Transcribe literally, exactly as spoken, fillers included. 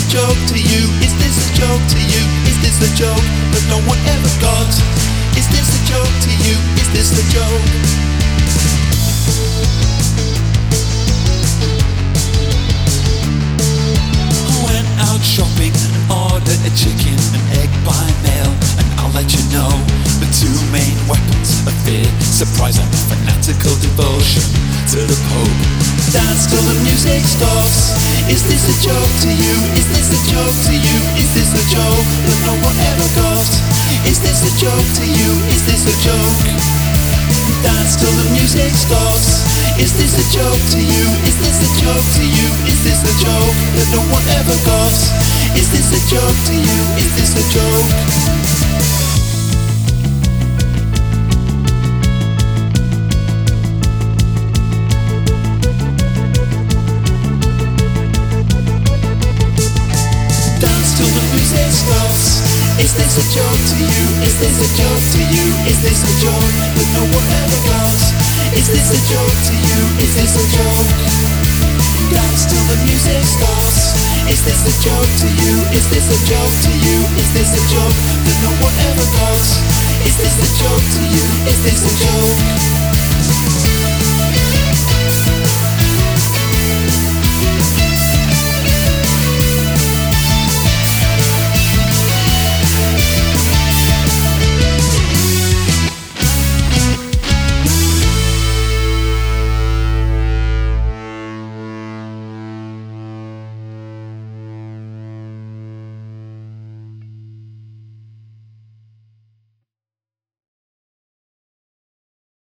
joke to you? Is this a joke to you? Is this a joke that no one ever got? Is this a joke to you? Is this a joke? I went out shopping and ordered a chicken and egg by mail, and I'll let you know the two main weapons of fear: surprise and fanatical devotion to the Pope. Dance till the music stops. Is this a joke to you? Is this a joke to you? Is this a joke that no one ever got? Is this a joke to you? Is this a joke? Dance till the music stops. Is this a joke to you? Is this a joke to you? Is this a joke that no one ever got? Is this a joke to you? Is this a joke? Is this a joke to you? Is this a joke to you? Is this a joke that no one ever got? Is this a joke to you? Is this a joke? Dance till the music stops. Is this a joke to you? Is this a joke to you? Is this a joke that no one ever got? Is this a joke to you? Is this a joke?